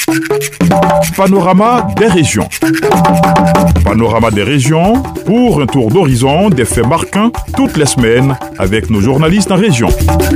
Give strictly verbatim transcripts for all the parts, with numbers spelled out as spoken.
Panorama des régions. Panorama des régions pour un tour d'horizon des faits marquants toutes les semaines avec nos journalistes en région.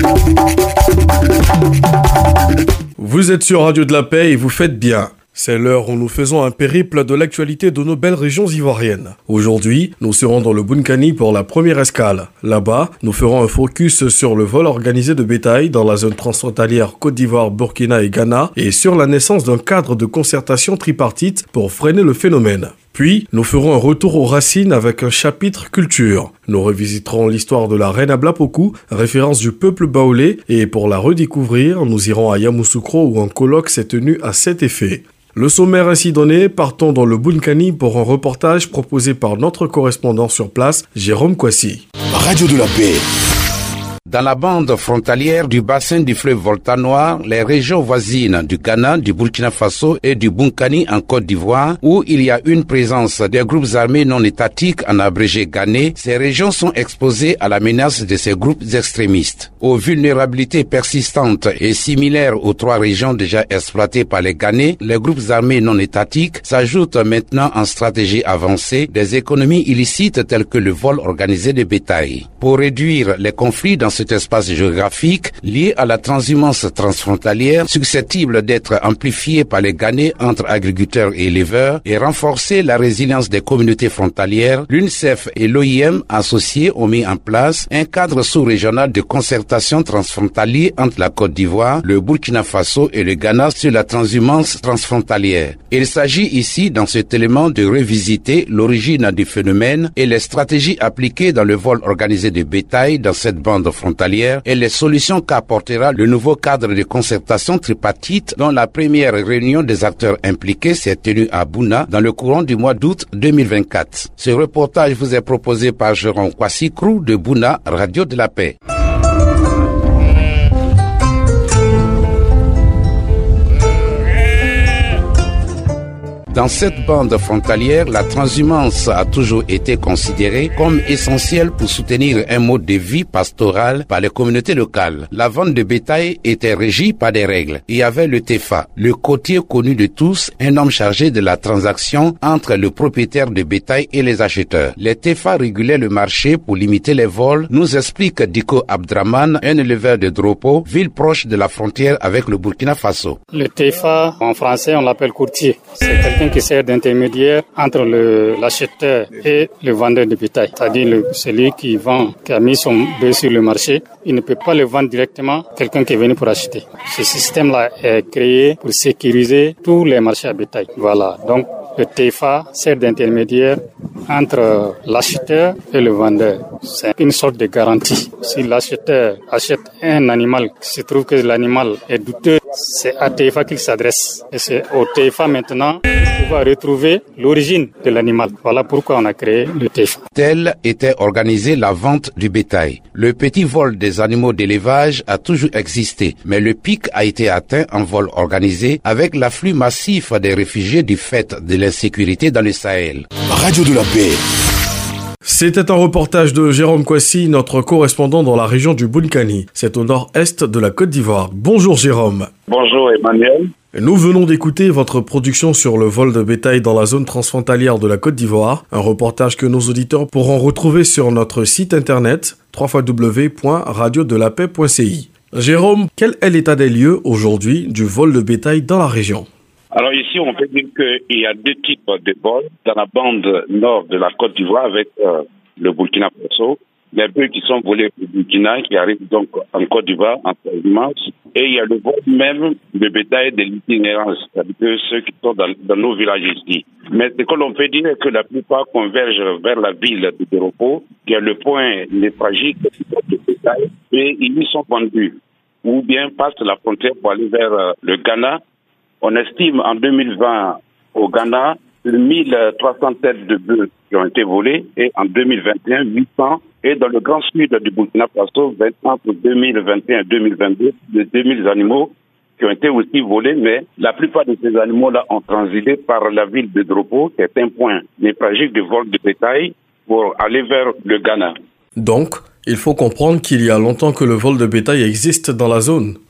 Vous êtes sur Radio de la Paix et vous faites bien. C'est l'heure où nous faisons un périple de l'actualité de nos belles régions ivoiriennes. Aujourd'hui, nous serons dans le Bunkani pour la première escale. Là-bas, nous ferons un focus sur le vol organisé de bétail dans la zone transfrontalière Côte d'Ivoire, Burkina et Ghana et sur la naissance d'un cadre de concertation tripartite pour freiner le phénomène. Puis, nous ferons un retour aux racines avec un chapitre culture. Nous revisiterons l'histoire de la reine Ablapoku, référence du peuple baoulé, et pour la redécouvrir, nous irons à Yamoussoukro où un colloque s'est tenu à cet effet. Le sommaire ainsi donné, partons dans le Bunkani pour un reportage proposé par notre correspondant sur place, Jérôme Kwasi. Radio de la Paix. Dans la bande frontalière du bassin du fleuve Volta Noir, les régions voisines du Ghana, du Burkina Faso et du Bunkani en Côte d'Ivoire, où il y a une présence des groupes armés non étatiques en abrégé ghanais, ces régions sont exposées à la menace de ces groupes extrémistes. Aux vulnérabilités persistantes et similaires aux trois régions déjà exploitées par les Ghanais, les groupes armés non étatiques s'ajoutent maintenant en stratégie avancée des économies illicites telles que le vol organisé de bétail. Pour réduire les conflits dans cet espace géographique lié à la transhumance transfrontalière susceptible d'être amplifiée par les Ghanais entre agriculteurs et éleveurs et renforcer la résilience des communautés frontalières, l'UNICEF et l'O I M associés ont mis en place un cadre sous-régional de concertation transfrontalier entre la Côte d'Ivoire, le Burkina Faso et le Ghana sur la transhumance transfrontalière. Il s'agit ici dans cet élément de revisiter l'origine du phénomène et les stratégies appliquées dans le vol organisé de bétail dans cette bande frontalière et les solutions qu'apportera le nouveau cadre de concertation tripartite dont la première réunion des acteurs impliqués s'est tenue à Bouna dans le courant du mois d'août deux mille vingt-quatre. Ce reportage vous est proposé par Jérôme Kwasi de Bouna, Radio de la Paix. Dans cette bande frontalière, la transhumance a toujours été considérée comme essentielle pour soutenir un mode de vie pastoral par les communautés locales. La vente de bétail était régie par des règles. Il y avait le T F A, le côtier connu de tous, un homme chargé de la transaction entre le propriétaire de bétail et les acheteurs. Les T F A régulaient le marché pour limiter les vols, nous explique Diko Abdraman, un éleveur de Dropo, ville proche de la frontière avec le Burkina Faso. Le T F A, en français, on l'appelle courtier. C'est quelqu'un qui sert d'intermédiaire entre le, l'acheteur et le vendeur de bétail. C'est-à-dire le, celui qui vend, qui a mis son bœuf sur le marché, il ne peut pas le vendre directement à quelqu'un qui est venu pour acheter. Ce système-là est créé pour sécuriser tous les marchés à bétail. Voilà. Donc, le T F A sert d'intermédiaire entre l'acheteur et le vendeur. C'est une sorte de garantie. Si l'acheteur achète un animal, il se trouve que l'animal est douteux, c'est à T F A qu'il s'adresse. Et c'est au T F A maintenant qu'on va retrouver l'origine de l'animal. Voilà pourquoi on a créé le T F A. Telle était organisée la vente du bétail. Le petit vol des animaux d'élevage a toujours existé, mais le pic a été atteint en vol organisé avec l'afflux massif des réfugiés du fait de l'insécurité dans le Sahel. Radio de la Paix. C'était un reportage de Jérôme Kwasi, notre correspondant dans la région du Bunkani. C'est au nord-est de la Côte d'Ivoire. Bonjour Jérôme. Bonjour Emmanuel. Nous venons d'écouter votre production sur le vol de bétail dans la zone transfrontalière de la Côte d'Ivoire, un reportage que nos auditeurs pourront retrouver sur notre site internet w w w point radio de la paix point c i. Jérôme, quel est l'état des lieux aujourd'hui du vol de bétail dans la région ? Alors ici, on peut dire qu'il y a deux types de vols dans la bande nord de la Côte d'Ivoire avec euh, le Burkina Faso. Les bœufs qui sont volés au Burkina, qui arrivent donc en Côte d'Ivoire en transhumance. Et il y a le vol même de bétail de l'itinérance, c'est-à-dire ceux qui sont dans, dans nos villages ici. Mais ce que l'on peut dire est que la plupart convergent vers la ville de Doropo, qui est le point névralgique de bétail, et ils y sont vendus. Ou bien passent la frontière pour aller vers euh, le Ghana. On estime en deux mille vingt au Ghana mille trois cents têtes de bœufs qui ont été volées et en deux mille vingt et un, huit cents. Et dans le grand sud du Burkina Faso, entre deux mille vingt et un et deux mille vingt-deux, de deux mille animaux qui ont été aussi volés, mais la plupart de ces animaux-là ont transité par la ville de Dropo, qui est un point névralgique de vol de bétail, pour aller vers le Ghana. Donc, il faut comprendre qu'il y a longtemps que le vol de bétail existe dans la zone.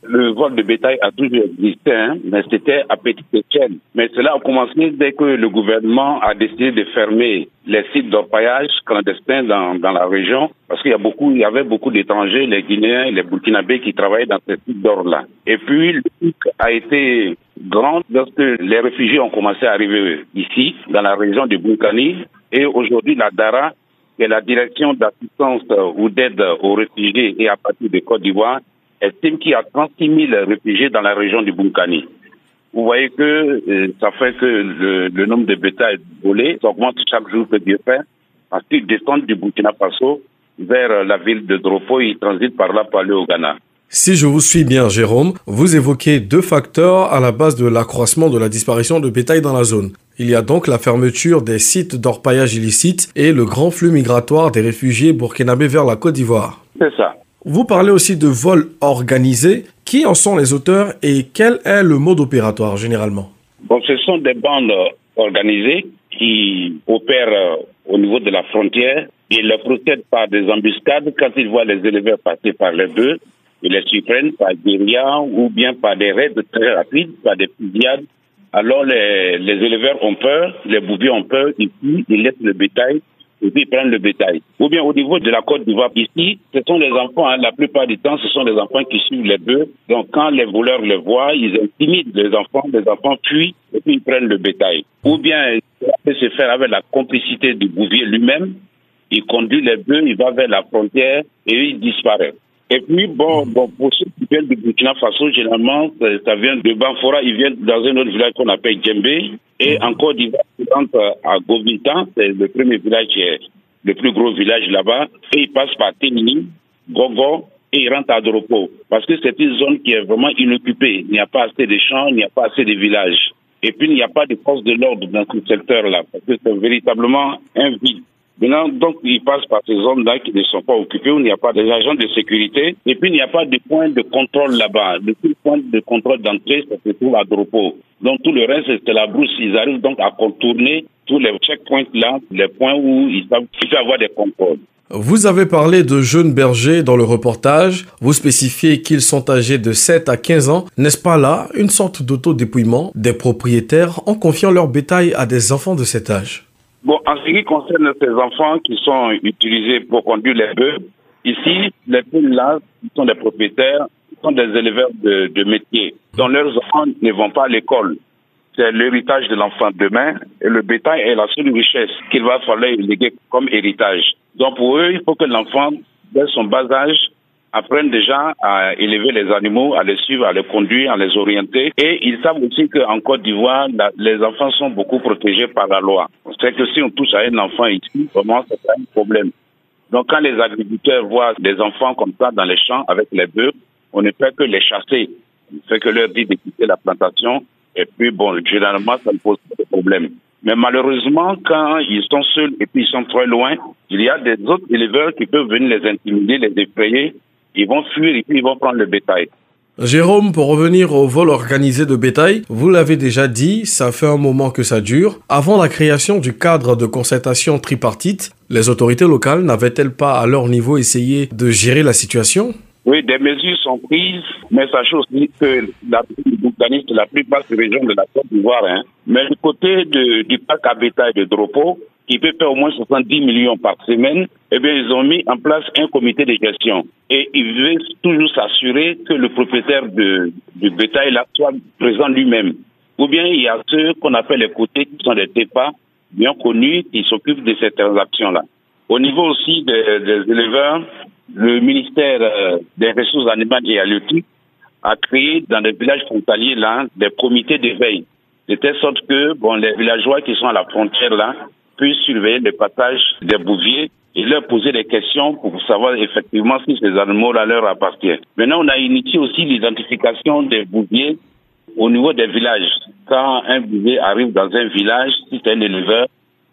le vol de bétail a toujours existé, hein, mais c'était à petite échelle. Mais cela a commencé dès que le gouvernement a décidé de fermer les sites d'orpaillage clandestins dans, dans la région, parce qu'il y a beaucoup, il y avait beaucoup d'étrangers, les Guinéens, les Burkinabés qui travaillaient dans ces sites d'or-là. Et puis, le pic a été grand lorsque les réfugiés ont commencé à arriver ici, dans la région de Bunkani, et aujourd'hui, la DARA, qui est la direction d'assistance ou d'aide aux réfugiés et à partir de Côte d'Ivoire, estime qu'il y a trente-six mille réfugiés dans la région du Bunkani. Vous voyez que euh, ça fait que le, le nombre de bétail volés augmente chaque jour que Dieu fait. Parce qu'ils descendent du Burkina Faso vers la ville de Dropo, ils transitent par là pour aller au Ghana. Si je vous suis bien, Jérôme, vous évoquez deux facteurs à la base de l'accroissement de la disparition de bétail dans la zone. Il y a donc la fermeture des sites d'orpaillage illicites et le grand flux migratoire des réfugiés burkinabés vers la Côte d'Ivoire. C'est ça. Vous parlez aussi de vols organisés. Qui en sont les auteurs et quel est le mode opératoire généralement? Bon, ce sont des bandes organisées qui opèrent au niveau de la frontière. Ils le procèdent par des embuscades. Quand ils voient les éleveurs passer par les deux, ils les surprennent par guérilla ou bien par des raids très rapides, par des fusillades. Alors les, les éleveurs ont peur, les bouviers ont peur, ils fuient, ils laissent le bétail et puis ils prennent le bétail. Ou bien au niveau de la Côte d'Ivoire, ici, ce sont les enfants, hein, la plupart du temps, ce sont les enfants qui suivent les bœufs. Donc quand les voleurs les voient, ils intimident les enfants, les enfants fuient et puis ils prennent le bétail. Ou bien ça peut se faire avec la complicité du bouvier lui-même. Il conduit les bœufs, il va vers la frontière et il disparaît. Et puis, bon, bon, pour ceux qui viennent du Burkina Faso, généralement, ça vient de Banfora, ils viennent dans un autre village qu'on appelle Djembé. Et en Côte d'Ivoire, ils rentrent à Govintan, c'est le premier village, le plus gros village là-bas. Et ils passent par Ténini, Gogo, et ils rentrent à Dropo. Parce que c'est une zone qui est vraiment inoccupée. Il n'y a pas assez de champs, il n'y a pas assez de villages. Et puis, il n'y a pas de force de l'ordre dans ce secteur-là. Parce que c'est véritablement un vide. Maintenant, donc, ils passent par ces zones-là qui ne sont pas occupées, où il n'y a pas des agents de sécurité. Et puis, il n'y a pas de point de contrôle là-bas. Le seul point de contrôle d'entrée, ça se trouve à Dropo. Donc, tout le reste, c'est la brousse. Ils arrivent donc à contourner tous les checkpoints-là, les points où ils savent qu'il peut y avoir des contrôles. Vous avez parlé de jeunes bergers dans le reportage. Vous spécifiez qu'ils sont âgés de sept à quinze ans. N'est-ce pas là une sorte d'autodépouillement des propriétaires en confiant leur bétail à des enfants de cet âge? Bon, en ce qui concerne ces enfants qui sont utilisés pour conduire les bœufs, ici, les poules-là, qui sont des propriétaires, sont des éleveurs de, de métier, dont leurs enfants ne vont pas à l'école. C'est l'héritage de l'enfant demain, et le bétail est la seule richesse qu'il va falloir léguer comme héritage. Donc pour eux, il faut que l'enfant, dès son bas âge, apprennent déjà à élever les animaux, à les suivre, à les conduire, à les orienter. Et ils savent aussi qu'en Côte d'Ivoire, la, les enfants sont beaucoup protégés par la loi. C'est que si on touche à un enfant ici, vraiment, c'est pas un problème. Donc quand les agriculteurs voient des enfants comme ça dans les champs avec les bœufs, on ne fait que les chasser. On ne fait que leur dire de quitter la plantation. Et puis, bon, généralement, ça ne pose pas de problème. Mais malheureusement, quand ils sont seuls et puis ils sont très loin, il y a des autres éleveurs qui peuvent venir les intimider, les effrayer. Ils vont fuir et puis ils vont prendre le bétail. Jérôme, pour revenir au vol organisé de bétail, vous l'avez déjà dit, ça fait un moment que ça dure. Avant la création du cadre de concertation tripartite, les autorités locales n'avaient-elles pas à leur niveau essayé de gérer la situation? Oui, des mesures sont prises, mais sachez aussi que la Bunkani, c'est la plus basse région de la Côte d'Ivoire. Hein. Mais du côté de, du parc à bétail de Dropo, qui peut faire au moins soixante-dix millions par semaine, eh bien, ils ont mis en place un comité de gestion. Et ils veulent toujours s'assurer que le propriétaire de, du bétail là soit présent lui-même. Ou bien, il y a ceux qu'on appelle les côtés, qui sont des T E P A, bien connus, qui s'occupent de ces transactions-là. Au niveau aussi des, des éleveurs, le ministère des Ressources animales et halieutiques a créé dans les villages frontaliers là des comités de veille, de telle sorte que bon les villageois qui sont à la frontière là puissent surveiller le passage des bouviers et leur poser des questions pour savoir effectivement si ces animaux là leur appartiennent. Maintenant, on a initié aussi l'identification des bouviers au niveau des villages. Quand un bouvier arrive dans un village, si c'est un éleveur,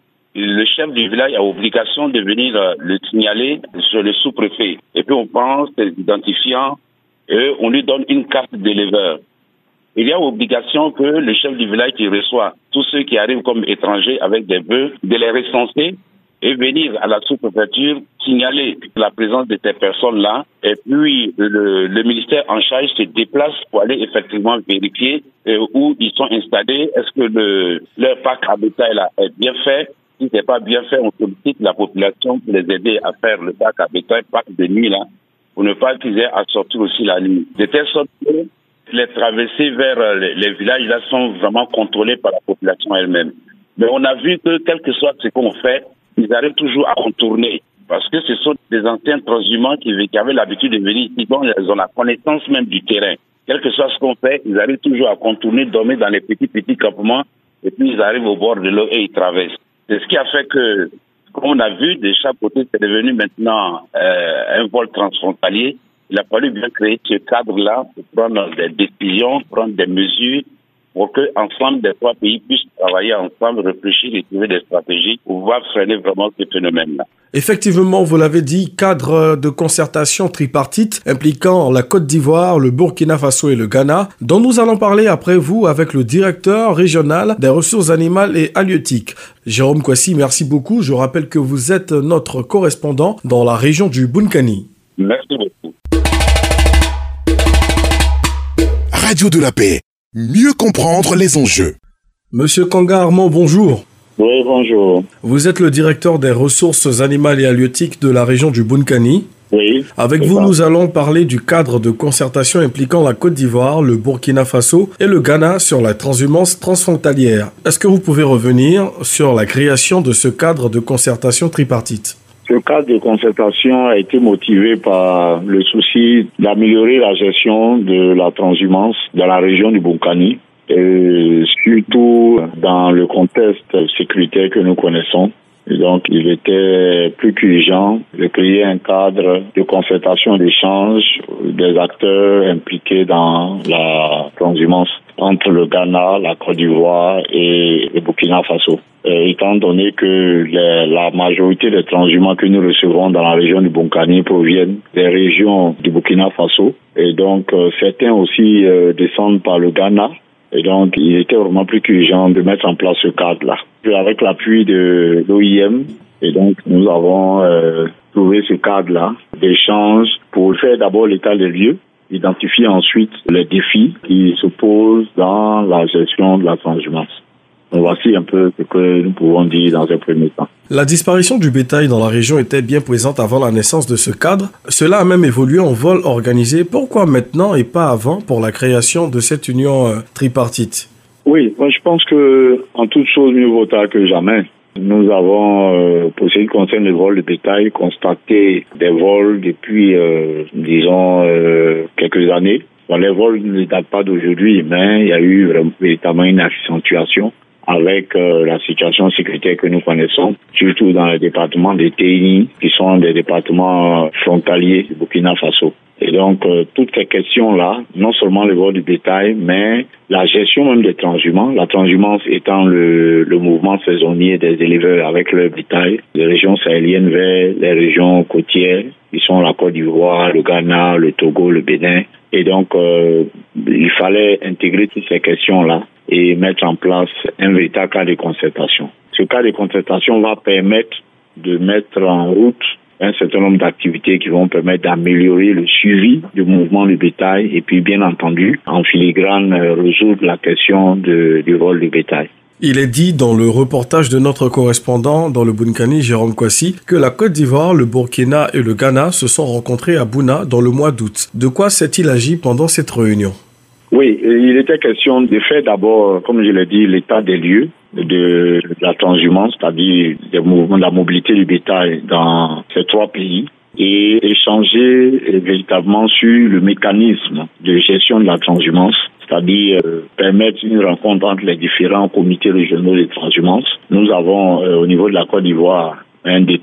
le chef du village a obligation de venir le signaler sur le sous-préfet. Et puis on prend ses identifiants et on lui donne une carte d'éleveur. Il y a obligation que le chef du village qui reçoit tous ceux qui arrivent comme étrangers avec des bœufs, de les recenser et venir à la sous-préfecture signaler la présence de ces personnes-là. Et puis, le, le ministère en charge se déplace pour aller effectivement vérifier euh, où ils sont installés. Est-ce que le, leur parc à bétail là est bien fait? Si c'est pas bien fait, on sollicite la population pour les aider à faire le parc à bétail, parc de nuit là, pour ne pas qu'ils aient à sortir aussi la nuit. De telle sorte que les traversées vers les, les villages là sont vraiment contrôlées par la population elle-même. Mais on a vu que quel que soit ce qu'on fait, ils arrivent toujours à contourner. Parce que ce sont des anciens transhumants qui, qui avaient l'habitude de venir ici, dont ils ont la connaissance même du terrain. Quel que soit ce qu'on fait, ils arrivent toujours à contourner, dormir dans les petits, petits campements, et puis ils arrivent au bord de l'eau et ils traversent. C'est ce qui a fait que, comme on a vu, de chaque côté, c'est devenu maintenant euh, un vol transfrontalier. Il a fallu bien créer ce cadre-là pour prendre des décisions, prendre des mesures, pour que ensemble des trois pays puissent travailler ensemble, réfléchir et trouver des stratégies pour pouvoir freiner vraiment ce phénomène-là. Effectivement, vous l'avez dit, cadre de concertation tripartite impliquant la Côte d'Ivoire, le Burkina Faso et le Ghana, dont nous allons parler après vous avec le directeur régional des ressources animales et halieutiques. Jérôme Kwasi, merci beaucoup. Je rappelle que vous êtes notre correspondant dans la région du Bunkani. Merci beaucoup. Radio de la Paix. Mieux comprendre les enjeux. Monsieur Kanga Armand, bonjour. Oui, bonjour. Vous êtes le directeur des ressources animales et halieutiques de la région du Bunkani. Oui. Avec vous, ça. Nous allons parler du cadre de concertation impliquant la Côte d'Ivoire, le Burkina Faso et le Ghana sur la transhumance transfrontalière. Est-ce que vous pouvez revenir sur la création de ce cadre de concertation tripartite ? Ce cadre de concertation a été motivé par le souci d'améliorer la gestion de la transhumance dans la région du Bunkani, et surtout dans le contexte sécuritaire que nous connaissons. Et donc, il était plus qu'urgent de créer un cadre de concertation d'échange des acteurs impliqués dans la transhumance entre le Ghana, la Côte d'Ivoire et le Burkina Faso. Et étant donné que les, la majorité des transhumants que nous recevons dans la région du Bunkani proviennent des régions du Burkina Faso, et donc euh, certains aussi euh, descendent par le Ghana, et donc il était vraiment plus qu'urgent de mettre en place ce cadre-là. Puis avec l'appui de l'O I M, et donc nous avons euh, trouvé ce cadre-là d'échange pour faire d'abord l'état des lieux, identifier ensuite les défis qui se posent dans la gestion de la transhumance. Donc voici un peu ce que nous pouvons dire dans un premier temps. La disparition du bétail dans la région était bien présente avant la naissance de ce cadre. Cela a même évolué en vol organisé. Pourquoi maintenant et pas avant pour la création de cette union euh, tripartite? Oui, moi je pense que en toute chose mieux vaut tard que jamais. Nous avons, euh, pour ce qui concerne le vol de bétail, constaté des vols depuis, euh, disons, euh, quelques années. Bon, les vols ne datent pas d'aujourd'hui, mais il y a eu vraiment, véritablement une accentuation avec euh, la situation sécuritaire que nous connaissons, surtout dans les départements des T I N I, qui sont des départements frontaliers du Burkina Faso. Et donc, euh, toutes ces questions-là, non seulement le vol du bétail, mais la gestion même des transhumants, la transhumance étant le, le mouvement saisonnier des éleveurs avec leur bétail, les régions sahéliennes vers les régions côtières, qui sont la Côte d'Ivoire, le Ghana, le Togo, le Bénin. Et donc, euh, il fallait intégrer toutes ces questions-là et mettre en place un véritable cas de concertation. Ce cas de concertation va permettre de mettre en route un certain nombre d'activités qui vont permettre d'améliorer le suivi du mouvement du bétail et puis, bien entendu, en filigrane, résoudre la question de, du vol du bétail. Il est dit dans le reportage de notre correspondant dans le Bunkani, Jérôme Kwasi, que la Côte d'Ivoire, le Burkina et le Ghana se sont rencontrés à Bouna dans le mois d'août. De quoi s'est-il agi pendant cette réunion? Oui, il était question de faire d'abord, comme je l'ai dit, l'état des lieux de la transhumance, c'est-à-dire des mouvements de la mobilité du bétail dans ces trois pays, et échanger véritablement sur le mécanisme de gestion de la transhumance, c'est-à-dire euh, permettre une rencontre entre les différents comités régionaux de transhumance. Nous avons euh, au niveau de la Côte d'Ivoire un décret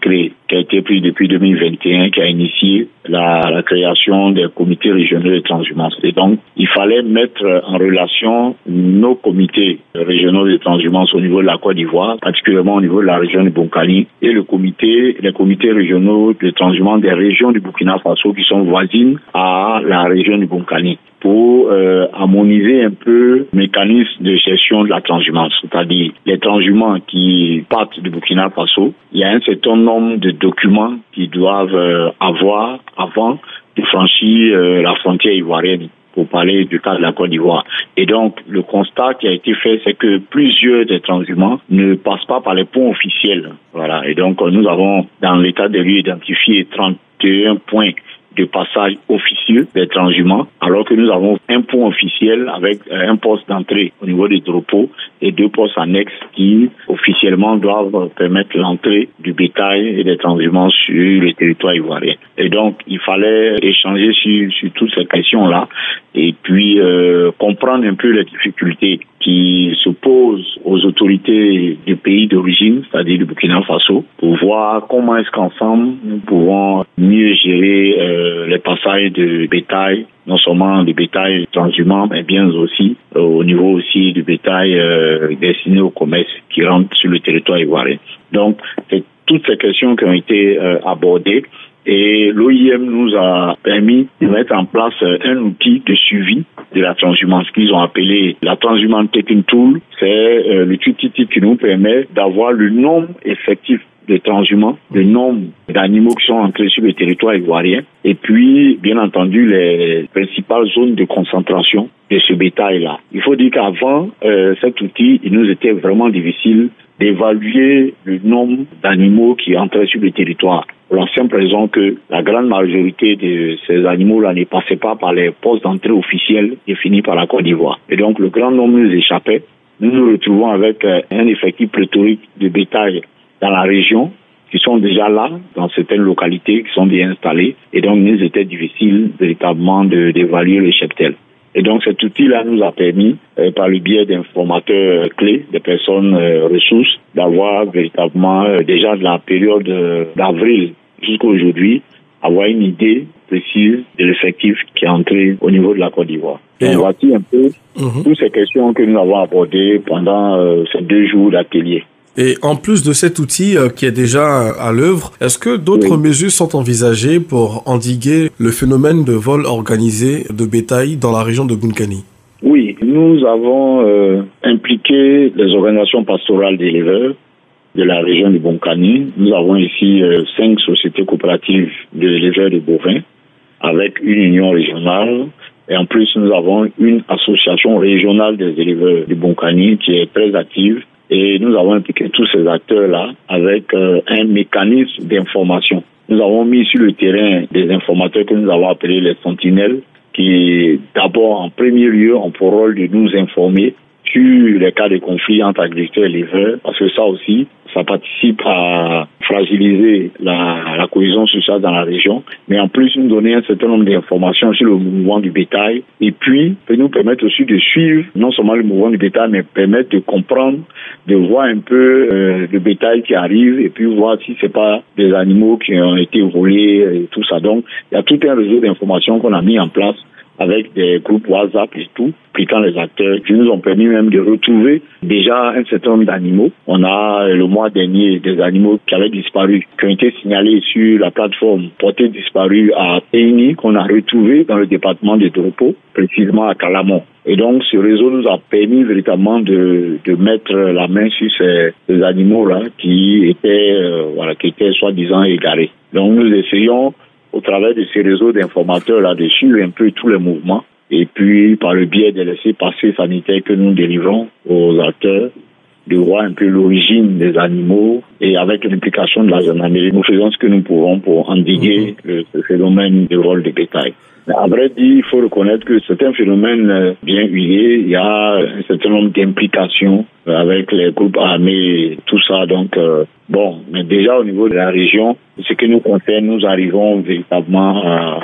qui a été pris depuis deux mille vingt et un, qui a initié la, la création des comités régionaux de transhumance. Et donc, il fallait mettre en relation nos comités régionaux de transhumance au niveau de la Côte d'Ivoire, particulièrement au niveau de la région du Bonkani, et le comité, les comités régionaux de transhumance des régions du Burkina Faso qui sont voisines à la région du Bonkani, pour euh, harmoniser un peu le mécanisme de gestion de la transhumance, c'est-à-dire les transhumants qui partent du Burkina Faso. Il y a un certain nombre de documents qu'ils doivent euh, avoir avant de franchir euh, la frontière ivoirienne, pour parler du cas de la Côte d'Ivoire. Et donc, le constat qui a été fait, c'est que plusieurs des transhumants ne passent pas par les ponts officiels. Voilà. Et donc, nous avons, dans l'état de lieu, identifié trente et un points de passage officieux des transhumants, alors que nous avons un pont officiel avec un poste d'entrée au niveau des dropos et deux postes annexes qui officiellement doivent permettre l'entrée du bétail et des transhumants sur le territoire ivoirien. Et donc, il fallait échanger sur, sur toutes ces questions-là et puis euh, comprendre un peu les difficultés qui se posent aux autorités du pays d'origine, c'est-à-dire du Burkina Faso, pour voir comment est-ce qu'ensemble nous pouvons mieux gérer euh, les passages de bétail, non seulement du bétail transhumant, mais bien aussi euh, au niveau aussi du bétail euh, destiné au commerce qui rentre sur le territoire ivoirien. Donc, c'est toutes ces questions qui ont été euh, abordées. Et l'O I M nous a permis de mettre en place un outil de suivi de la transhumance qu'ils ont appelé la Transhumance Taking Tool. C'est euh, le outil qui nous permet d'avoir le nombre effectif de transhumants, le nombre d'animaux qui sont entrés sur le territoire ivoirien, et puis, bien entendu, les principales zones de concentration de ce bétail-là. Il faut dire qu'avant euh, cet outil, il nous était vraiment difficile d'évaluer le nombre d'animaux qui entraient sur le territoire. Pour la simple raison que la grande majorité de ces animaux-là ne passaient pas par les postes d'entrée officiels définis par la Côte d'Ivoire. Et donc, le grand nombre nous échappait. Nous nous retrouvons avec un effectif pléthorique de bétail dans la région, qui sont déjà là, dans certaines localités, qui sont bien installées. Et donc, il nous était difficile véritablement de, d'évaluer le cheptel. Et donc, cet outil-là nous a permis, euh, par le biais d'informateurs clés, des personnes euh, ressources, d'avoir véritablement, euh, déjà de la période euh, d'avril jusqu'à aujourd'hui, avoir une idée précise de l'effectif qui est entré au niveau de la Côte d'Ivoire. Et donc, voici un peu mm-hmm. toutes ces questions que nous avons abordées pendant euh, ces deux jours d'atelier. Et en plus de cet outil euh, qui est déjà à l'œuvre, est-ce que d'autres oui. mesures sont envisagées pour endiguer le phénomène de vol organisé de bétail dans la région de Bonkani? Oui, nous avons euh, impliqué les organisations pastorales d'éleveurs de la région de Bonkani. Nous avons ici euh, cinq sociétés coopératives d'éleveurs de bovins avec une union régionale. Et en plus, nous avons une association régionale des éleveurs de Bonkani qui est très active. Et nous avons impliqué tous ces acteurs-là avec euh, un mécanisme d'information. Nous avons mis sur le terrain des informateurs que nous avons appelés les sentinelles, qui d'abord, en premier lieu, ont pour rôle de nous informer sur les cas de conflit entre agriculteurs et éleveurs, parce que ça aussi, ça participe à fragiliser la, la cohésion sociale dans la région, mais en plus nous donner un certain nombre d'informations sur le mouvement du bétail, et puis peut nous permettre aussi de suivre non seulement le mouvement du bétail, mais permettre de comprendre, de voir un peu euh, le bétail qui arrive, et puis voir si c'est pas des animaux qui ont été volés et tout ça. Donc il y a tout un réseau d'informations qu'on a mis en place avec des groupes WhatsApp et tout, impliquant les acteurs, qui nous ont permis même de retrouver déjà un certain nombre d'animaux. On a le mois dernier des animaux qui avaient disparu, qui ont été signalés sur la plateforme portée disparue à Peini, qu'on a retrouvé dans le département de Dropo, précisément à Calamon. Et donc, ce réseau nous a permis véritablement de, de mettre la main sur ces, ces animaux-là qui étaient, euh, voilà, qui étaient soi-disant égarés. Donc, nous essayons au travers de ces réseaux d'informateurs là-dessus, un peu tous les mouvements, et puis par le biais des laissez-passer sanitaires que nous délivrons aux acteurs, de voir un peu l'origine des animaux, et avec l'implication de la gendarmerie, nous faisons ce que nous pouvons pour endiguer mmh. le, le phénomène de vol de bétail. Mais à vrai dire, il faut reconnaître que c'est un phénomène bien huilé. Il y a un certain nombre d'implications avec les groupes armés, tout ça. Donc, euh, bon, mais déjà au niveau de la région, ce qui nous concerne, nous arrivons véritablement à,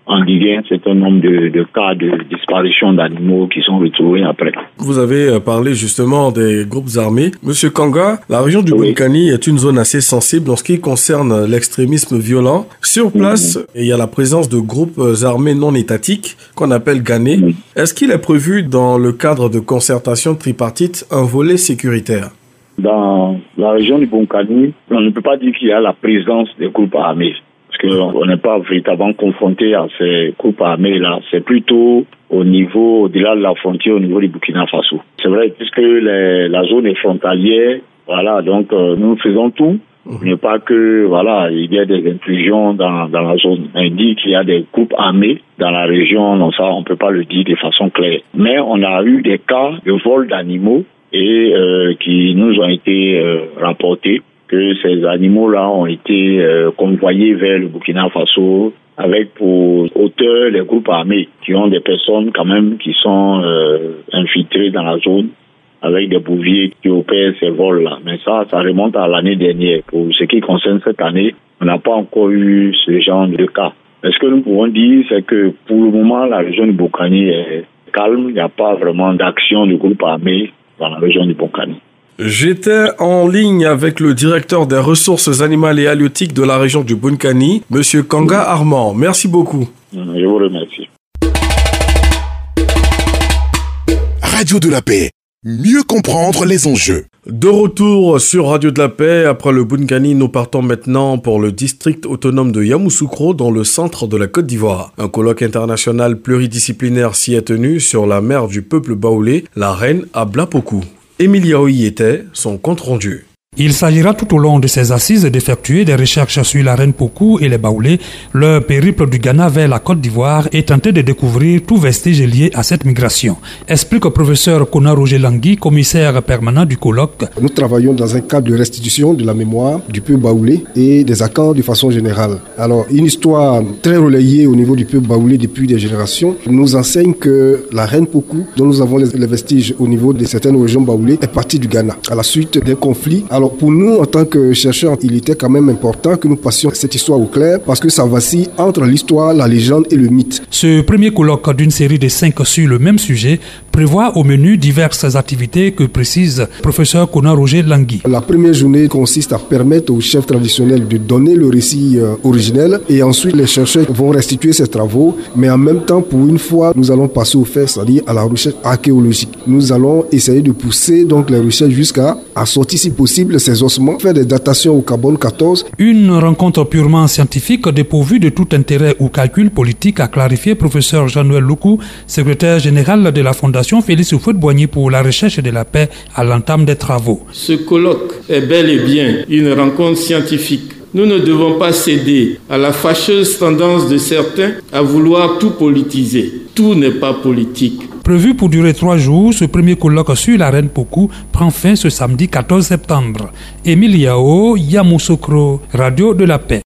endiguer un certain nombre de, de cas de disparition d'animaux qui sont retrouvés après. Vous avez parlé justement des groupes armés. Monsieur Kanga, la région du oui. Bunkani est une zone assez sensible en ce qui concerne l'extrémisme violent. Sur place, mmh. il y a la présence de groupes armés non étatiques qu'on appelle Ghanais. Mmh. Est-ce qu'il est prévu dans le cadre de concertation tripartite un volet sécuritaire? Dans la région du Bunkani, on ne peut pas dire qu'il y a la présence des groupes armés. Parce qu'on n'est pas véritablement confronté à ces groupes armés-là. C'est plutôt au niveau, au-delà de la frontière, au niveau du Burkina Faso. C'est vrai, puisque les, la zone est frontalière, voilà, donc euh, nous faisons tout. Il n'est pas que, voilà, il y a des intrusions dans, dans la zone. On dit qu'il y a des groupes armés dans la région, non, ça, on ne peut pas le dire de façon claire. Mais on a eu des cas de vol d'animaux et euh, qui nous ont été euh, rapportés. Que ces animaux-là ont été euh, convoyés vers le Burkina Faso avec pour auteur les groupes armés qui ont des personnes quand même qui sont euh, infiltrées dans la zone avec des bouviers qui opèrent ces vols-là. Mais ça, ça remonte à l'année dernière. Pour ce qui concerne cette année, on n'a pas encore eu ce genre de cas. Mais ce que nous pouvons dire, c'est que pour le moment, la région du Bunkani est calme. Il n'y a pas vraiment d'action de groupe armé dans la région du Bunkani. J'étais en ligne avec le directeur des ressources animales et halieutiques de la région du Bunkani, Monsieur Kanga Armand. Merci beaucoup. Je vous remercie. Radio de la Paix, mieux comprendre les enjeux. De retour sur Radio de la Paix, après le Bunkani, nous partons maintenant pour le district autonome de Yamoussoukro dans le centre de la Côte d'Ivoire. Un colloque international pluridisciplinaire s'y est tenu sur la mère du peuple baoulé, la reine Ablapoku. Emilia y était son compte rendu. Il s'agira tout au long de ces assises d'effectuer des recherches sur la reine Pokou et les Baoulés, leur périple du Ghana vers la Côte d'Ivoire et tenter de découvrir tout vestige lié à cette migration. Explique le professeur Kona Roger Langui, commissaire permanent du colloque. Nous travaillons dans un cadre de restitution de la mémoire du peuple baoulé et des accords de façon générale. Alors, une histoire très relayée au niveau du peuple baoulé depuis des générations nous enseigne que la reine Pokou, dont nous avons les vestiges au niveau de certaines régions baoulées, est partie du Ghana à la suite d'un conflit. Alors pour nous, en tant que chercheurs, il était quand même important que nous passions cette histoire au clair parce que ça vacille entre l'histoire, la légende et le mythe. Ce premier colloque d'une série de cinq sur le même sujet prévoit au menu diverses activités que précise le professeur Kona Roger Langui. La première journée consiste à permettre aux chefs traditionnels de donner le récit euh, originel et ensuite les chercheurs vont restituer ces travaux, mais en même temps, pour une fois, nous allons passer au fait, c'est-à-dire à la recherche archéologique. Nous allons essayer de pousser donc les recherches jusqu'à à sortir si possible ces ossements, faire des datations au carbone quatorze. Une rencontre purement scientifique dépourvue de tout intérêt ou calcul politique, a clarifié professeur Jean-Noël Loukou, secrétaire général de la Fondation Félix Houphouët-Boigny pour la recherche de la paix à l'entame des travaux. Ce colloque est bel et bien une rencontre scientifique. Nous ne devons pas céder à la fâcheuse tendance de certains à vouloir tout politiser. Tout n'est pas politique. Prévu pour durer trois jours, ce premier colloque sur la reine Pokou prend fin ce samedi quatorze septembre. Émile Yao, Yamoussoukro, Radio de la Paix.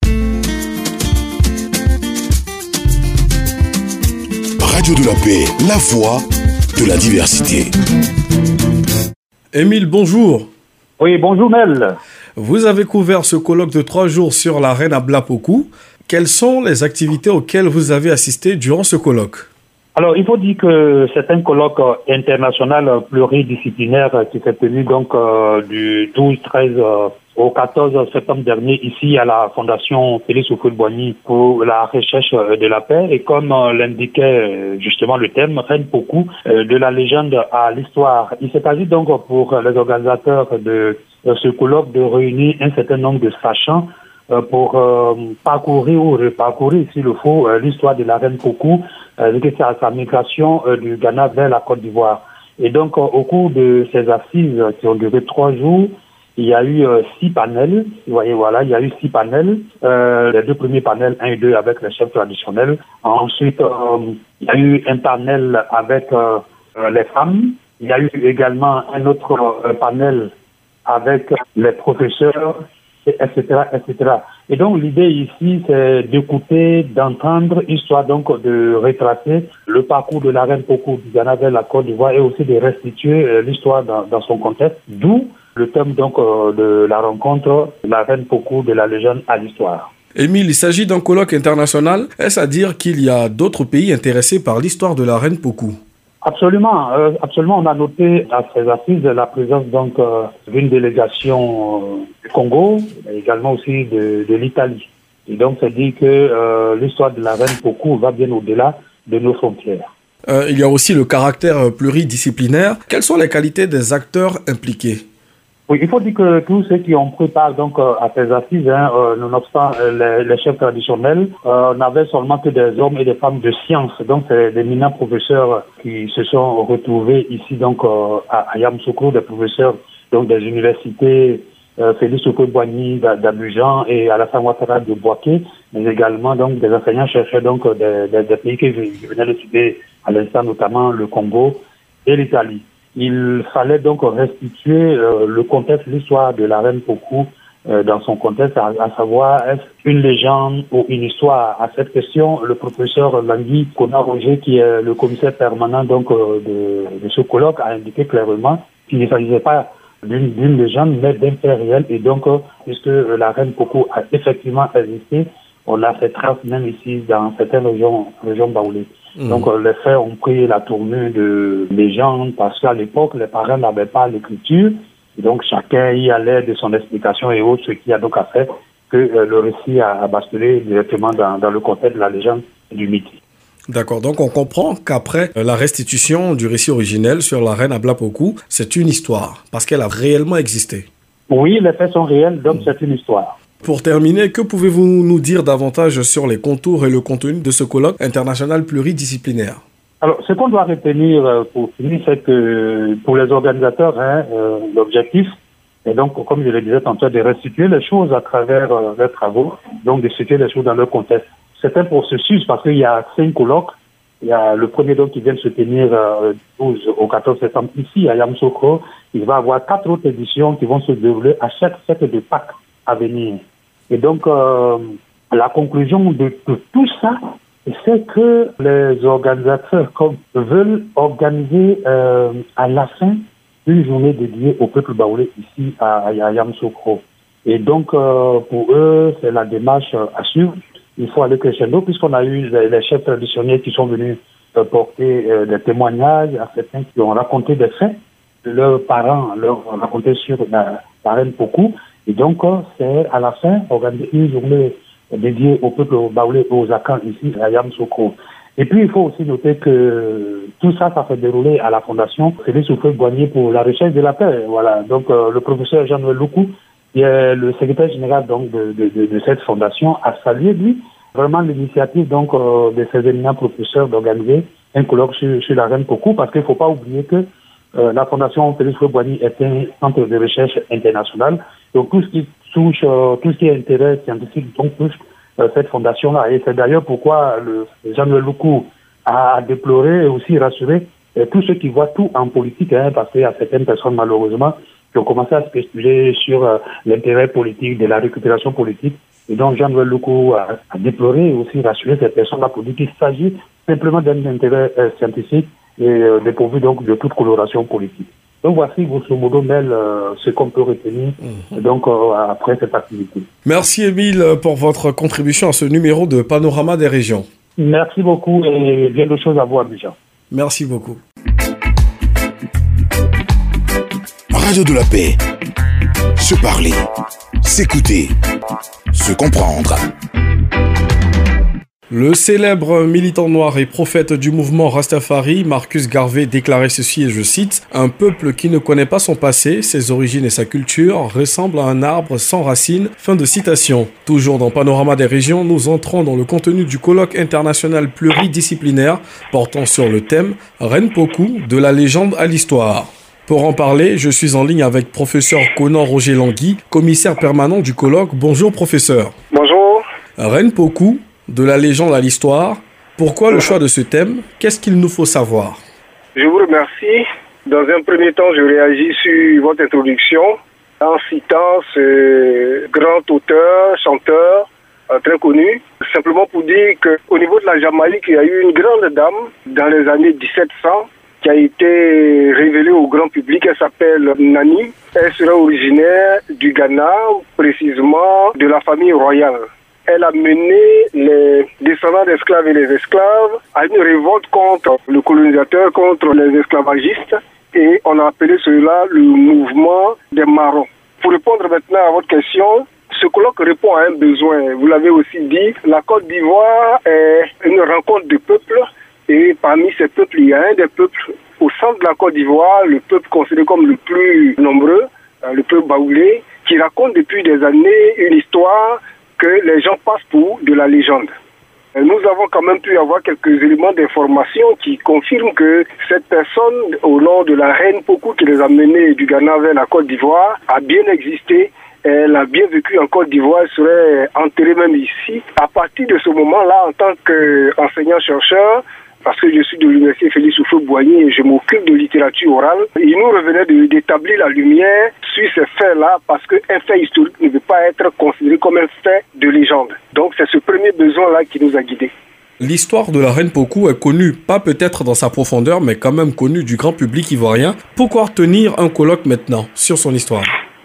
Radio de la Paix, la voix de la diversité. Émile, bonjour. Oui, bonjour Mel. Vous avez couvert ce colloque de trois jours sur la reine Ablapoku. Quelles sont les activités auxquelles vous avez assisté durant ce colloque? Alors, il faut dire que c'est un colloque international pluridisciplinaire qui s'est tenu donc euh, du douze treize euh, au quatorze septembre dernier ici à la Fondation Félix Houphouët-Boigny pour la recherche de la paix. Et comme euh, l'indiquait justement le thème, Reine Pokou, euh, de la légende à l'histoire. Il s'est agi donc pour les organisateurs de, de ce colloque de réunir un certain nombre de sachants euh, pour euh, parcourir ou reparcourir, s'il le faut, euh, l'histoire de la Reine Pokou, euh, sa, sa migration euh, du Ghana vers la Côte d'Ivoire. Et donc, euh, au cours de ces assises qui ont duré trois jours, il y a eu euh, six panels. Vous voyez, voilà, il y a eu six panels. Euh, les deux premiers panels, un et deux, avec les chefs traditionnels. Ensuite, euh, il y a eu un panel avec euh, les femmes. Il y a eu également un autre euh, panel avec les professeurs, et cetera, et cetera. Et donc, l'idée ici, c'est d'écouter, d'entendre, histoire donc de retracer le parcours de la reine Pokou du Ghana vers la Côte d'Ivoire et aussi de restituer euh, l'histoire dans, dans son contexte. D'où le thème donc euh, de la rencontre, la reine Pokou de la légende à l'histoire. Émile, il s'agit d'un colloque international. Est-ce à dire qu'il y a d'autres pays intéressés par l'histoire de la reine Pokou? Absolument, euh, absolument. On a noté à ces assises la présence donc euh, d'une délégation euh, du Congo, mais également aussi de, de l'Italie. Et donc, ça dit que euh, l'histoire de la reine Pokou va bien au-delà de nos frontières. Euh, il y a aussi le caractère pluridisciplinaire. Quelles sont les qualités des acteurs impliqués? Oui, il faut dire que tous ceux qui ont pris part donc euh, à ces assises, hein, euh, nonobstant euh, les, les chefs traditionnels, euh, n'avaient seulement que des hommes et des femmes de science. Donc, c'est des éminents professeurs qui se sont retrouvés ici donc euh, à, à Yamoussoukro, des professeurs donc des universités euh, Félix Houphouët-Boigny d'Abidjan et Alassane Ouattara de Bouaké, mais également donc des enseignants chercheurs donc des, des, des pays que je venais de citer à l'instant, notamment le Congo et l'Italie. Il fallait donc restituer euh, le contexte, l'histoire de la reine Pokou euh, dans son contexte, à, à savoir est-ce une légende ou une histoire. À cette question, le professeur Langui Kona-Roger, qui est le commissaire permanent donc euh, de, de ce colloque, a indiqué clairement qu'il ne s'agissait pas d'une, d'une légende, mais d'un fait réel. Et donc, euh, puisque la reine Pokou a effectivement existé, on a fait trace même ici dans certaines régions, régions baoulées. Mmh. Donc, euh, les faits ont pris la tournure de légende parce qu'à l'époque, les parents n'avaient pas l'écriture. Et donc, chacun y allait de son explication et autres, ce qui a donc fait que euh, le récit a, a basculé directement dans, dans le contexte de la légende et du mythe. D'accord, donc on comprend qu'après la restitution du récit originel sur la reine Abla Pokou, c'est une histoire, parce qu'elle a réellement existé. Oui, les faits sont réels, donc mmh. c'est une histoire. Pour terminer, que pouvez-vous nous dire davantage sur les contours et le contenu de ce colloque international pluridisciplinaire? Alors, ce qu'on doit retenir pour finir, c'est que pour les organisateurs, hein, euh, l'objectif est donc, comme je le disais tantôt, de restituer les choses à travers euh, leurs travaux, donc de situer les choses dans leur contexte. C'est un processus parce qu'il y a cinq colloques. Il y a le premier donc qui vient de se tenir euh, douze au quatorze septembre ici à Yamoussoukro. Il va y avoir quatre autres éditions qui vont se dérouler à chaque fête de Pâques à venir. Et donc, euh, la conclusion de, de tout ça, c'est que les organisateurs comme, veulent organiser euh, à la fin une journée dédiée au peuple baoulé ici à, à Yamoussoukro. Et donc, euh, pour eux, c'est la démarche à suivre. Il faut aller crescendo, puisqu'on a eu les, les chefs traditionnels qui sont venus euh, porter euh, des témoignages à certains qui ont raconté des faits. Leurs parents leur ont raconté sur la, la reine Pokou. Et donc, c'est à la fin organiser une journée dédiée au peuple baoulé, aux Akans ici à Yamoussoukro. Et puis, il faut aussi noter que tout ça, ça fait dérouler à la fondation Félix Houphouët-Boigny pour la recherche de la paix. Voilà. Donc, euh, le professeur Jean-Noël Loukou, qui est le secrétaire général donc de, de, de, de cette fondation, a salué lui vraiment l'initiative donc euh, de ces éminents professeurs d'organiser un colloque sur, sur la reine Pokou, parce qu'il ne faut pas oublier que euh, la fondation Félix Houphouët-Boigny est un centre de recherche international. Donc tout ce qui touche, euh, tout ce qui est intérêt scientifique, donc touche euh, cette fondation-là. Et c'est d'ailleurs pourquoi le Jean-Noël Loukou a déploré et aussi rassuré euh, tous ceux qui voient tout en politique, hein, parce qu'il y a certaines personnes malheureusement qui ont commencé à spéculer sur euh, l'intérêt politique, de la récupération politique. Et donc Jean-Noël Loukou a, a déploré et aussi rassuré ces personnes-là pour dire qu'il s'agit simplement d'un intérêt euh, scientifique et euh, dépourvu donc de toute coloration politique. Donc voici grosso modo Mel, euh, ce qu'on peut retenir mmh. donc euh, après cette activité. Merci Émile pour votre contribution à ce numéro de Panorama des régions. Merci beaucoup et bien de choses à vous à Abidjan. Merci beaucoup. Radio de la paix. Se parler, s'écouter, se comprendre. Le célèbre militant noir et prophète du mouvement Rastafari, Marcus Garvey, déclarait ceci, et je cite, « Un peuple qui ne connaît pas son passé, ses origines et sa culture ressemble à un arbre sans racines. » Fin de citation. Toujours dans Panorama des régions, nous entrons dans le contenu du colloque international pluridisciplinaire portant sur le thème « Reine Pokou, de la légende à l'histoire ». Pour en parler, je suis en ligne avec professeur Kona-Roger Langui, commissaire permanent du colloque. Bonjour professeur. Bonjour. Reine Pokou, de la légende à l'histoire. Pourquoi le choix de ce thème? Qu'est-ce qu'il nous faut savoir? Je vous remercie. Dans un premier temps, je réagis sur votre introduction en citant ce grand auteur, chanteur, euh, très connu. Simplement pour dire qu'au niveau de la Jamaïque, il y a eu une grande dame dans les années dix-sept cents qui a été révélée au grand public. Elle s'appelle Nani. Elle serait originaire du Ghana, précisément de la famille royale. elle a mené les descendants d'esclaves et les esclaves à une révolte contre le colonisateur, contre les esclavagistes, et on a appelé cela le mouvement des marrons. Pour répondre maintenant à votre question, ce colloque répond à un besoin. Vous l'avez aussi dit, la Côte d'Ivoire est une rencontre de peuples, et parmi ces peuples, il y a un des peuples au centre de la Côte d'Ivoire, le peuple considéré comme le plus nombreux, le peuple baoulé, qui raconte depuis des années une histoire que les gens passent pour de la légende. Nous avons quand même pu avoir quelques éléments d'information qui confirment que cette personne, au nom de la reine Pokou, qui les a menés du Ghana vers la Côte d'Ivoire, a bien existé. Elle a bien vécu en Côte d'Ivoire, elle serait enterrée même ici. À partir de ce moment-là, en tant qu'enseignant-chercheur, parce que je suis de l'université Félix Houphouët-Boigny et je m'occupe de littérature orale, il nous revenait de, d'établir la lumière sur ces faits-là parce qu'un fait historique ne peut pas être considéré comme un fait de légende. Donc c'est ce premier besoin-là qui nous a guidés. L'histoire de la reine Pokou est connue, pas peut-être dans sa profondeur, mais quand même connue du grand public ivoirien. Pourquoi tenir un colloque maintenant sur son histoire ?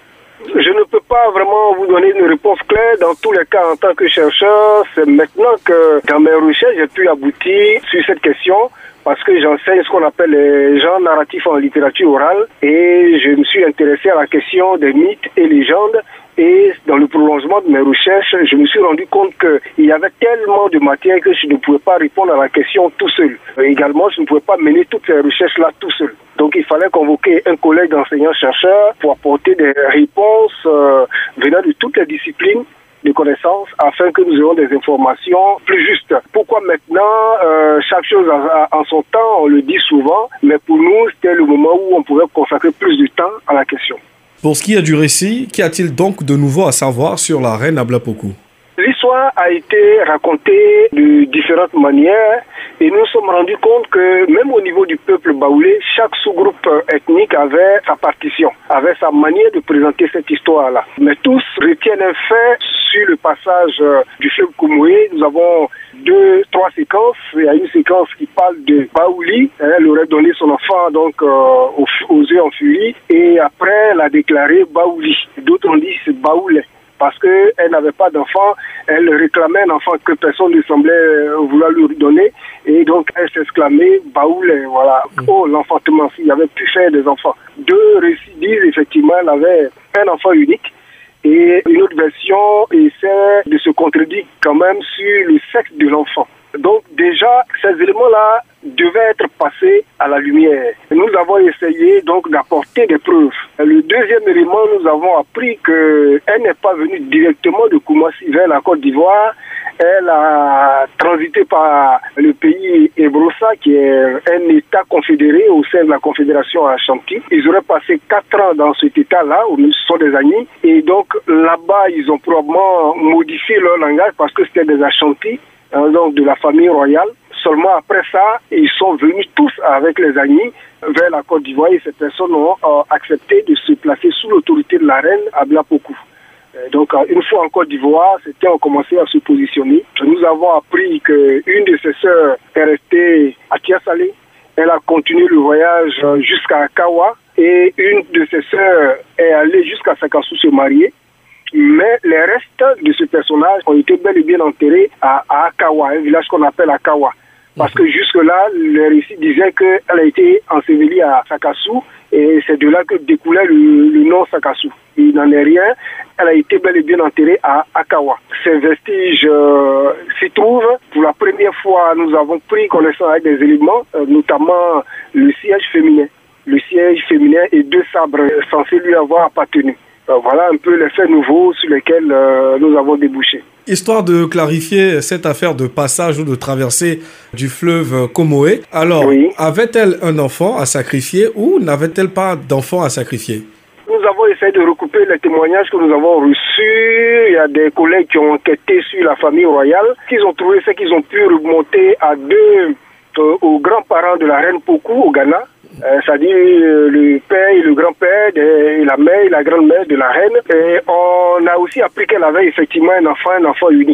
Je ne peux pas vraiment vous donner une réponse claire. Dans tous les cas, en tant que chercheur, c'est maintenant que dans mes recherches, j'ai pu aboutir sur cette question parce que j'enseigne ce qu'on appelle les genres narratifs en littérature orale et je me suis intéressé à la question des mythes et légendes. Et dans le prolongement de mes recherches, je me suis rendu compte qu'il y avait tellement de matière que je ne pouvais pas répondre à la question tout seul. Également, je ne pouvais pas mener toutes ces recherches-là tout seul. Donc il fallait convoquer un collègue d'enseignants-chercheurs pour apporter des réponses euh, venant de toutes les disciplines de connaissances afin que nous ayons des informations plus justes. Pourquoi maintenant euh, chaque chose a, a, en son temps, on le dit souvent, mais pour nous, c'était le moment où on pouvait consacrer plus de temps à la question. Pour ce qui est du récit, qu'y a-t-il donc de nouveau à savoir sur la reine Abla Pokou ? L'histoire a été racontée de différentes manières et nous nous sommes rendus compte que même au niveau du peuple baoulé, chaque sous-groupe ethnique avait sa partition, avait sa manière de présenter cette histoire-là. Mais tous retiennent un fait sur le passage du fleuve Comoé. Nous avons deux, trois séquences. Il y a une séquence qui parle de Baouli. Elle aurait donné son enfant donc euh, aux, aux yeux en furie et après elle a déclaré Baouli. D'autres ont dit c'est Baoulé. Parce qu'elle n'avait pas d'enfant, elle réclamait un enfant que personne ne semblait vouloir lui donner. Et donc, elle s'exclamait, Baoulé, voilà. Oh, l'enfantement, s'il y avait pu faire des enfants. Deux récits disent, effectivement, elle avait un enfant unique. Et une autre version essaie de se contredire quand même sur le sexe de l'enfant. Donc, déjà, ces éléments-là devaient être passés à la lumière. Nous avons essayé donc d'apporter des preuves. Le deuxième élément, nous avons appris qu'elle n'est pas venue directement de Koumassi vers la Côte d'Ivoire. Elle a transité par le pays Ebrossa, qui est un État confédéré au sein de la Confédération Ashanti. Ils auraient passé quatre ans dans cet État-là, où ce sont des Anis. Et donc, là-bas, ils ont probablement modifié leur langage parce que c'était des Ashanti, hein, donc de la famille royale. Seulement après ça, ils sont venus tous avec les Anis vers la Côte d'Ivoire et ces personnes ont euh, accepté de se placer sous l'autorité de la reine Abla Pokou. Donc, une fois en Côte d'Ivoire, c'était on commençait à se positionner. Nous avons appris qu'une de ses sœurs est restée à Tiasalé. Elle a continué le voyage jusqu'à Kawa et une de ses sœurs est allée jusqu'à Sakassou se marier. Mais les restes de ce personnage ont été bel et bien enterrés à, à Akawa, un village qu'on appelle Akawa. Parce que jusque-là, le récit disait qu'elle a été ensevelie à Sakassou et c'est de là que découlait le, le nom Sakassou. Il n'en est rien, elle a été bel et bien enterrée à Akawa. Ces vestiges euh, s'y trouvent. Pour la première fois, nous avons pris connaissance avec des éléments, euh, notamment le siège féminin. Le siège féminin et deux sabres censés lui avoir appartenu. Euh, voilà un peu les faits nouveaux sur lesquels euh, nous avons débouché. Histoire de clarifier cette affaire de passage ou de traversée du fleuve Comoé, alors, oui. Avait-elle un enfant à sacrifier ou n'avait-elle pas d'enfant à sacrifier? Nous avons essayé de recouper les témoignages que nous avons reçus. Il y a des collègues qui ont enquêté sur la famille royale. Ce qu'ils ont trouvé, c'est qu'ils ont pu remonter à deux, euh, aux grands-parents de la reine Pokou au Ghana. Euh, c'est-à-dire euh, le père et le grand-père, et la mère et la grand-mère de la reine. Et on a aussi appris qu'elle avait effectivement un enfant, un enfant unique.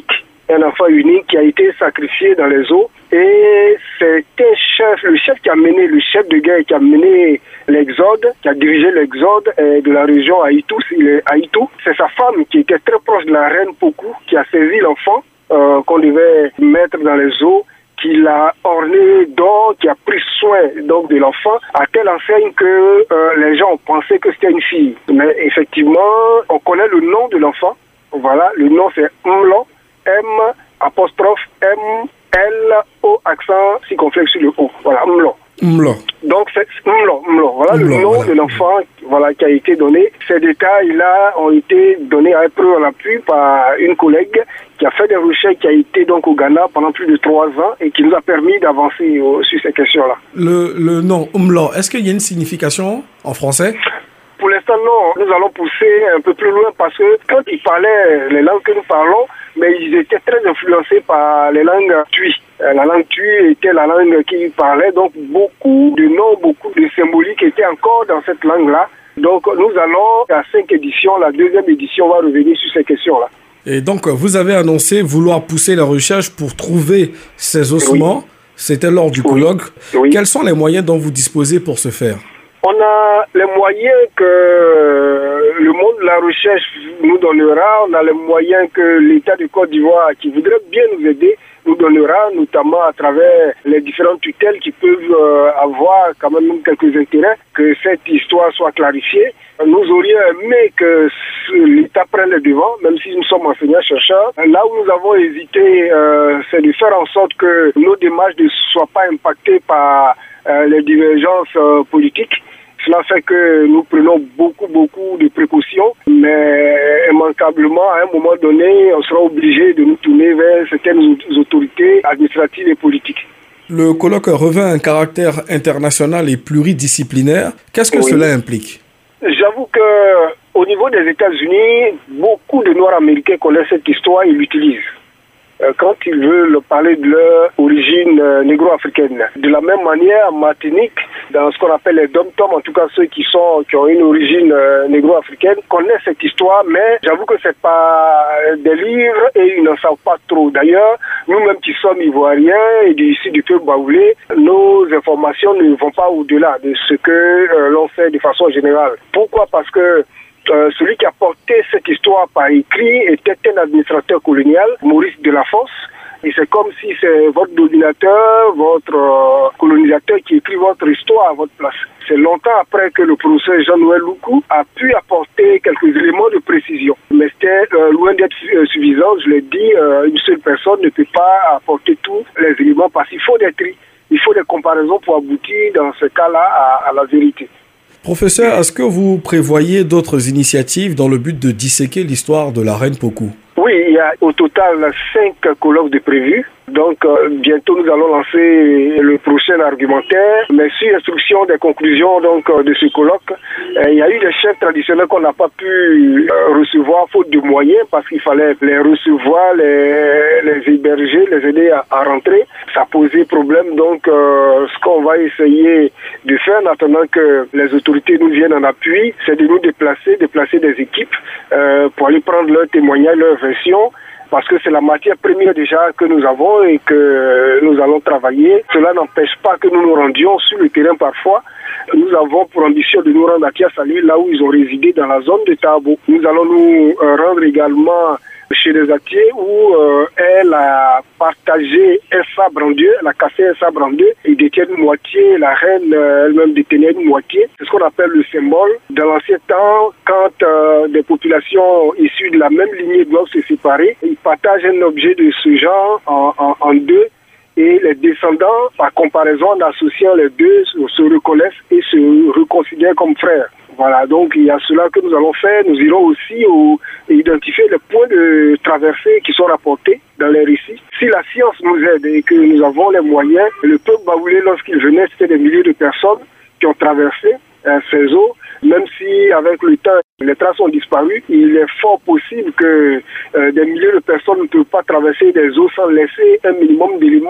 un enfant unique qui a été sacrifié dans les eaux. Et c'était chef, le chef qui a mené, le chef de guerre qui a mené l'exode, qui a dirigé l'exode de la région Haïtou, Haïtou. C'est sa femme qui était très proche de la reine Pokou, qui a saisi l'enfant euh, qu'on devait mettre dans les eaux, qui l'a orné d'or, qui a pris soin donc de l'enfant, à telle enseigne que euh, les gens ont pensé que c'était une fille. Mais effectivement, on connaît le nom de l'enfant. Voilà, le nom c'est Mlo, M apostrophe M L O accent circonflexe sur le O. Voilà, Mlo. Mlo. Donc c'est Mlo, Mlo. Voilà Mlo, le nom voilà. de l'enfant, voilà, qui a été donné. Ces détails-là ont été donnés à preuve en appui par une collègue qui a fait des recherches, qui a été donc au Ghana pendant plus de trois ans et qui nous a permis d'avancer euh, sur ces questions-là. Le, le nom Mlo, est-ce qu'il y a une signification en français? Pour l'instant, non. Nous allons pousser un peu plus loin parce que quand ils parlaient les langues que nous parlons, mais ils étaient très influencés par les langues tui. La langue tui était la langue qu'ils parlaient, donc beaucoup de noms, beaucoup de symboliques étaient encore dans cette langue-là. Donc nous allons, à cinq éditions, la deuxième édition va revenir sur ces questions-là. Et donc vous avez annoncé vouloir pousser la recherche pour trouver ces ossements. Oui. C'était lors du colloque. Oui. Oui. Quels sont les moyens dont vous disposez pour ce faire? On a les moyens que le monde de la recherche nous donnera, on a les moyens que l'État de Côte d'Ivoire, qui voudrait bien nous aider, nous donnera, notamment à travers les différentes tutelles qui peuvent euh, avoir quand même quelques intérêts, que cette histoire soit clarifiée. Nous aurions aimé que l'État prenne le devant, même si nous sommes enseignants-chercheurs. Là où nous avons hésité, euh, c'est de faire en sorte que nos démarches ne soient pas impactées par euh, les divergences euh, politiques. Cela fait que nous prenons beaucoup, beaucoup de précautions, mais immanquablement, à un moment donné, on sera obligé de nous tourner vers certaines autorités administratives et politiques. Le colloque revêt un caractère international et pluridisciplinaire. Qu'est-ce que oui. cela implique? J'avoue qu'au niveau des États-Unis, beaucoup de Noirs américains connaissent cette histoire et l'utilisent quand ils veulent parler de leur origine négro-africaine. De la même manière, en Martinique, dans ce qu'on appelle les dom-tom, en tout cas ceux qui sont qui ont une origine négro-africaine, connaissent cette histoire, mais j'avoue que c'est pas des livres et ils n'en savent pas trop. D'ailleurs, nous-mêmes qui sommes ivoiriens et ici du peuple baoulé, nos informations ne vont pas au-delà de ce que euh, l'on fait de façon générale. Pourquoi? Parce que Euh, celui qui a porté cette histoire par écrit était un administrateur colonial, Maurice Delafosse. Et c'est comme si c'est votre dominateur, votre euh, colonisateur qui écrit votre histoire à votre place. C'est longtemps après que le professeur Jean-Noël Loukou a pu apporter quelques éléments de précision. Mais c'était euh, loin d'être euh, suffisant. Je l'ai dit, euh, une seule personne ne peut pas apporter tous les éléments parce qu'il faut des tris. Il faut des comparaisons pour aboutir dans ce cas-là à, à la vérité. Professeur, est-ce que vous prévoyez d'autres initiatives dans le but de disséquer l'histoire de la reine Pokou? Oui, il y a au total cinq colloques de prévus. Donc, euh, bientôt, nous allons lancer le prochain argumentaire. Mais sur instruction des conclusions donc, euh, de ce colloque, euh, il y a eu des chefs traditionnels qu'on n'a pas pu euh, recevoir faute de moyens parce qu'il fallait les recevoir, les, les héberger, les aider à, à rentrer. Ça posait problème. Donc, euh, ce qu'on va essayer de faire en attendant que les autorités nous viennent en appui, c'est de nous déplacer, déplacer des équipes euh, pour aller prendre leurs témoignages, leurs versions. Parce que c'est la matière première déjà que nous avons et que nous allons travailler. Cela n'empêche pas que nous nous rendions sur le terrain parfois. Nous avons pour ambition de nous rendre à Tiasalé, là où ils ont résidé dans la zone de Tabo. Nous allons nous rendre également chez les Atiers où euh, elle a partagé un sabre en deux, elle a cassé un sabre en deux, il détient une moitié, la reine euh, elle-même détenait une moitié. C'est ce qu'on appelle le symbole. Dans l'ancien temps, quand euh, des populations issues de la même lignée doivent se séparer, ils partagent un objet de ce genre en, en, en deux. Et les descendants, par comparaison, en associant les deux, se reconnaissent et se reconsidèrent comme frères. Voilà, donc il y a cela que nous allons faire. Nous irons aussi au, identifier les points de traversée qui sont rapportés dans les récits. Si la science nous aide et que nous avons les moyens, le peuple baoulé, lorsqu'il venait, c'était des milliers de personnes qui ont traversé euh, ces eaux. Même si avec le temps, les traces ont disparu, il est fort possible que euh, des milliers de personnes ne peuvent pas traverser des eaux sans laisser un minimum d'éléments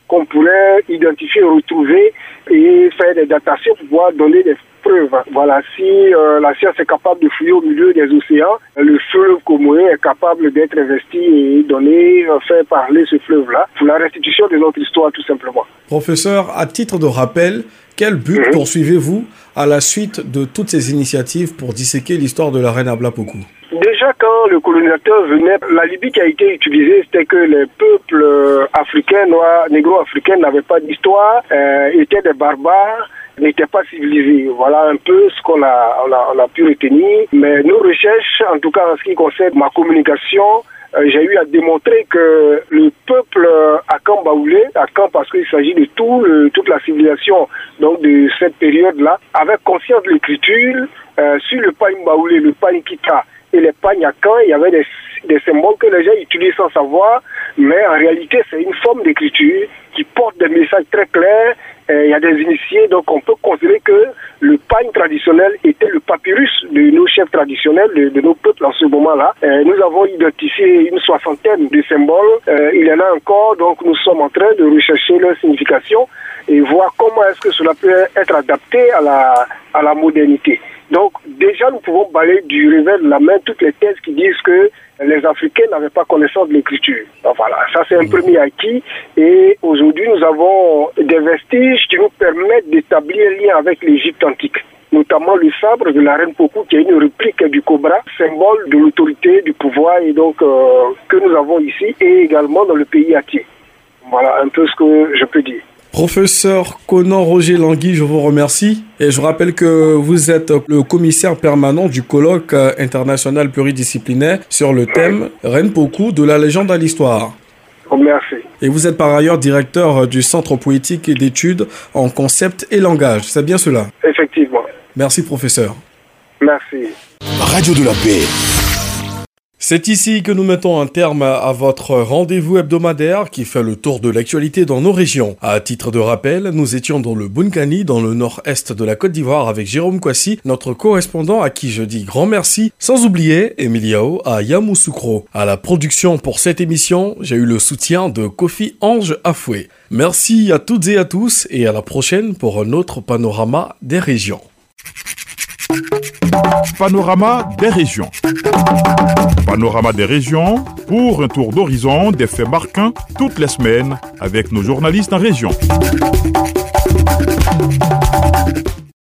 qu'on pourrait identifier, retrouver et faire des datations pour pouvoir donner des preuves. Voilà, si euh, la science est capable de fouiller au milieu des océans, le fleuve Comoé est capable d'être investi et donner, euh, faire parler ce fleuve-là pour la restitution de notre histoire tout simplement. Professeur, à titre de rappel, quel but mmh. poursuivez-vous à la suite de toutes ces initiatives pour disséquer l'histoire de la reine Ablapoku? Déjà, quand le colonisateur venait, la Libye qui a été utilisée, c'était que les peuples africains, noirs, négro-africains n'avaient pas d'histoire, euh, étaient des barbares, n'étaient pas civilisés. Voilà un peu ce qu'on a, on a, on a pu retenir. Mais nos recherches, en tout cas en ce qui concerne ma communication, euh, j'ai eu à démontrer que le peuple à Kambaoulé, à Kam parce qu'il s'agit de tout le, toute la civilisation donc de cette période-là, avait conscience de l'écriture. Euh, sur le pagne baoulé, le pagne kita et les pagnes à Kam, il y avait des, des symboles que les gens utilisent sans savoir, mais en réalité c'est une forme d'écriture qui porte des messages très clairs. Euh, il y a des initiés, donc on peut considérer que le pagne traditionnel était le papyrus de nos chefs traditionnels, de, de nos peuples en ce moment-là. Euh, nous avons identifié une soixantaine de symboles, euh, il y en a encore, donc nous sommes en train de rechercher leur signification et voir comment est-ce que cela peut être adapté à la, à la modernité. Donc déjà nous pouvons balayer du revers de la main toutes les thèses qui disent que les Africains n'avaient pas connaissance de l'écriture. Donc voilà, ça c'est un premier acquis et aujourd'hui nous avons des vestiges qui nous permettent d'établir un lien avec l'Égypte antique, notamment le sabre de la reine Poku qui est une réplique du cobra, symbole de l'autorité, du pouvoir et donc euh, que nous avons ici et également dans le pays entier. Voilà un peu ce que je peux dire. Professeur Conan Roger Langui, je vous remercie et je rappelle que vous êtes le commissaire permanent du colloque international pluridisciplinaire sur le thème Reine Poku de la légende à l'histoire. Merci. Et vous êtes par ailleurs directeur du Centre poétique et d'études en concept et langage, c'est bien cela? Effectivement. Merci professeur. Merci. Radio de la Paix. C'est ici que nous mettons un terme à votre rendez-vous hebdomadaire qui fait le tour de l'actualité dans nos régions. À titre de rappel, nous étions dans le Bunkani, dans le nord-est de la Côte d'Ivoire avec Jérôme Kwasi, notre correspondant à qui je dis grand merci, sans oublier Emiliao à Yamoussoukro. À la production pour cette émission, j'ai eu le soutien de Kofi Ange Afoué. Merci à toutes et à tous et à la prochaine pour un autre panorama des régions. Panorama des régions. Panorama des régions pour un tour d'horizon des faits marquants toutes les semaines avec nos journalistes en région.